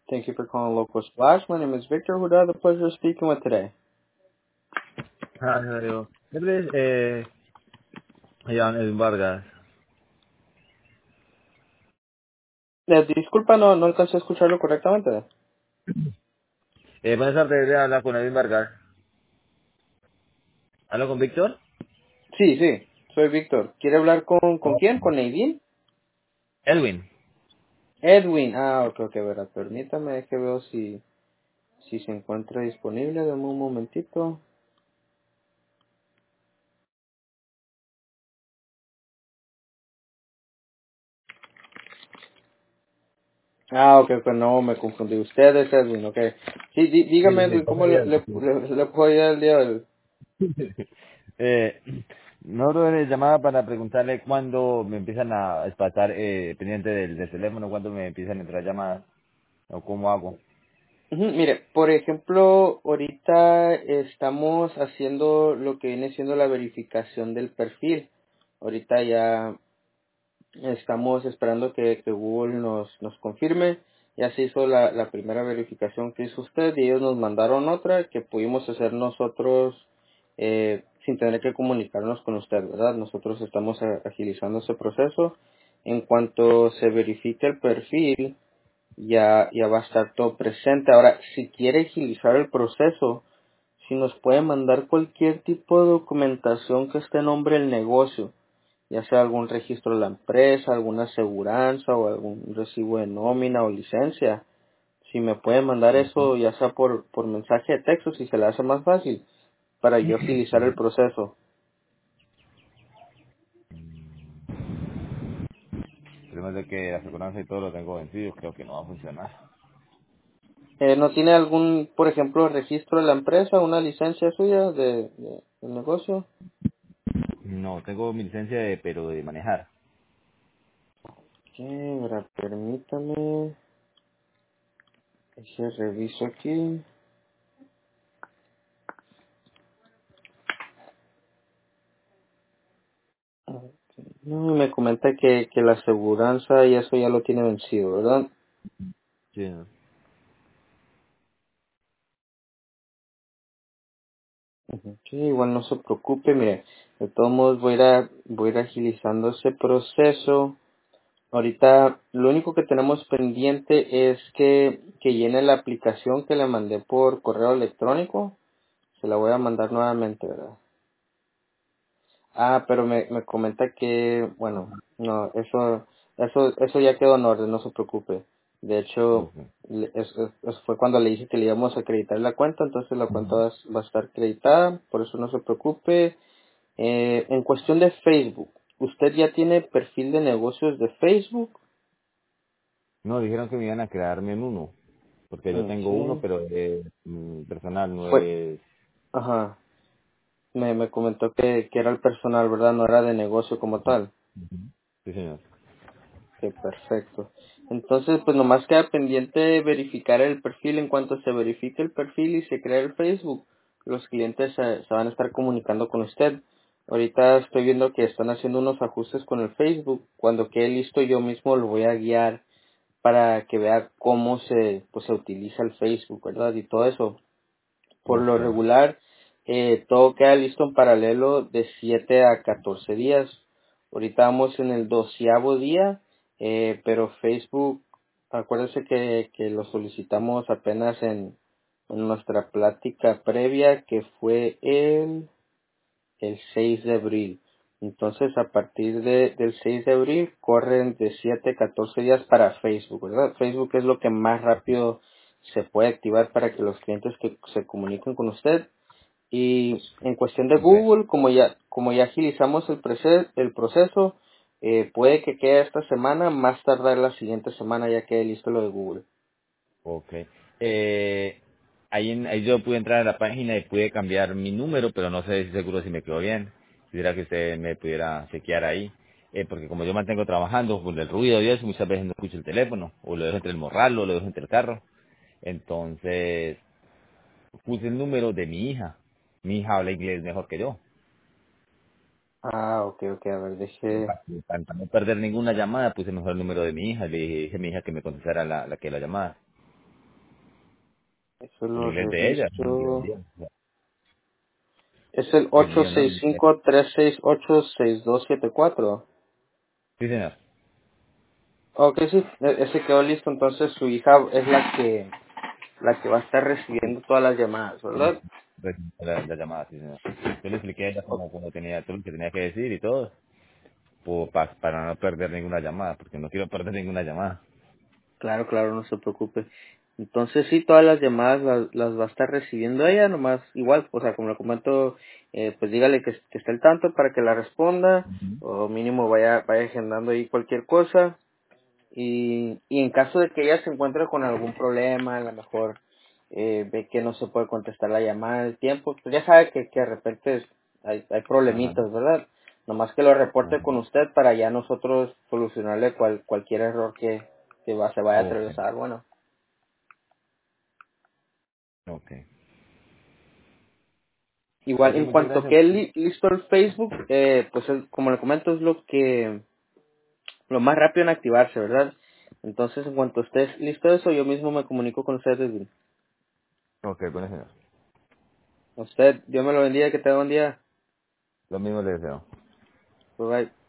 Thank you for calling Local Splash. My name is Victor. Who do I have the pleasure of speaking with today? Hello. Please, Jan Edwin Vargas. Disculpa, no alcancé a escucharlo correctamente. Buenas tardes, le habla con Edwin Vargas. ¿Hablo con Víctor? Sí, sí, soy Víctor. ¿Quiere hablar con quién? ¿Con Nadine? Edwin. Edwin. Ah, ok, verdad. Permítame que veo si se encuentra disponible. Dame un momentito. Ah, ok, no, me confundí. Usted es Edwin, ok. Sí, Sí, dígame, sí, Edwin, ¿cómo ¿cómo le, le le, le, le puedo ayudar el día de hoy? eh, no le llamaba para preguntarle cuándo me empiezan a espatar pendiente del teléfono, cuándo me empiezan a entrar llamadas, o cómo hago. Ujú, mire, por ejemplo, ahorita estamos haciendo lo que viene siendo la verificación del perfil. Ahorita ya estamos esperando que Google nos confirme. Ya se hizo la primera verificación que hizo usted y ellos nos mandaron otra que pudimos hacer nosotros sin tener que comunicarnos con usted, ¿verdad? Nosotros estamos agilizando ese proceso. En cuanto se verifique el perfil, ya va a estar todo presente. Ahora, si quiere agilizar el proceso, si nos puede mandar cualquier tipo de documentación que esté en nombre del negocio, ya sea algún registro de la empresa, alguna aseguranza o algún recibo de nómina o licencia, si me puede mandar eso ya sea por mensaje de texto, si se le hace más fácil, para yo agilizar el proceso. Además de que la aseguranza y todo lo tengo vencido, creo que no va a funcionar. ¿No tiene algún, por ejemplo, registro de la empresa, una licencia suya del negocio? No, tengo mi licencia, pero de manejar. Ok, ahora permítame, ese reviso aquí. Ok, no, me comenta que la aseguranza y eso ya lo tiene vencido, ¿verdad? Sí. Ujú. Sí, igual no se preocupe, mire, de todos modos voy a ir agilizando ese proceso. Ahorita lo único que tenemos pendiente es que llene la aplicación que le mandé por correo electrónico. Se la voy a mandar nuevamente, ¿verdad? Ah, pero me comenta que, bueno, no, eso ya quedó en orden, no se preocupe. De hecho, Ok. eso fue cuando le dije que le íbamos a acreditar la cuenta, entonces la cuenta va a estar acreditada, por eso no se preocupe. En cuestión de Facebook, ¿usted ya tiene perfil de negocios de Facebook? No, dijeron que me iban a crearme en uno, porque yo tengo uno, Sí. pero es personal, no Fue, es... ajá, me comentó que era el personal, ¿verdad? No era de negocio como tal. Sí, señor. Ok, perfecto. Entonces, pues nomás queda pendiente verificar el perfil. En cuanto se verifique el perfil y se crea el Facebook, los clientes se van a estar comunicando con usted. Ahorita estoy viendo que están haciendo unos ajustes con el Facebook. Cuando quede listo, yo mismo lo voy a guiar para que vea cómo se utiliza el Facebook, ¿verdad? Y todo eso. Por Ok, lo regular, todo queda listo en paralelo de 7 a 14 días. Ahorita vamos en el 12º día, pero Facebook, acuérdense que lo solicitamos apenas en nuestra plática previa, que fue el 6 de abril. Entonces, a partir del 6 de abril, corren de 7 a 14 días para Facebook, ¿verdad? Facebook es lo que más rápido se puede activar para que los clientes que se comuniquen con usted. Y en cuestión de ok, Google, como ya agilizamos el proceso, puede que quede esta semana, más tardar la siguiente semana ya quede listo lo de Google. ok. Ahí yo pude entrar a la página y pude cambiar mi número, pero no sé si seguro si me quedó bien. Quisiera que usted me pudiera chequear ahí. Porque como yo mantengo trabajando por el ruido y eso, muchas veces no escucho el teléfono, o lo dejo entre el morral, o lo dejo entre el carro. Entonces, puse el número de mi hija. Mi hija habla inglés mejor que yo. Ah, ok, a ver, deje. Para no perder ninguna llamada, puse mejor el número de mi hija. Le dije a mi hija que me contestara la que la llamada. Eso El lo inglés de ella, no entiendo reviso. bien. Es el El mío no, el inglés. 865-368-6274. Sí, señor. Ok, sí, ese quedó listo. Entonces su hija es la que va a estar recibiendo todas las llamadas, ¿verdad? La llamada, sí, señor. Yo le expliqué a ella O- como tenía todo lo que tenía que decir y todo, para no perder ninguna llamada, porque no quiero perder ninguna llamada. Claro, claro, no se preocupe. Entonces sí, todas las llamadas las va a estar recibiendo ella, nomás igual, o sea, como le comento, pues dígale que esté al tanto para que la responda, Ujú. o mínimo vaya agendando ahí cualquier cosa. Y en caso de que ella se encuentre con algún problema, a lo mejor ve que no se puede contestar la llamada en el tiempo, pues ya sabe que de repente hay Ajá, problemitas, ¿verdad? Nomás que lo reporte ajá. con usted para ya nosotros solucionarle cualquier error se vaya a Ok, atravesar. Bueno, ok. igual Ok, en muchas cuanto gracias. quede listo el Facebook, pues como le comento es lo más rápido en activarse, ¿verdad? Entonces en cuanto estés listo de eso, yo mismo me comunico con ustedes. Ok, bueno, señor. A usted, Dios me lo bendiga, que tenga buen día. Lo mismo le deseo. Bye bye.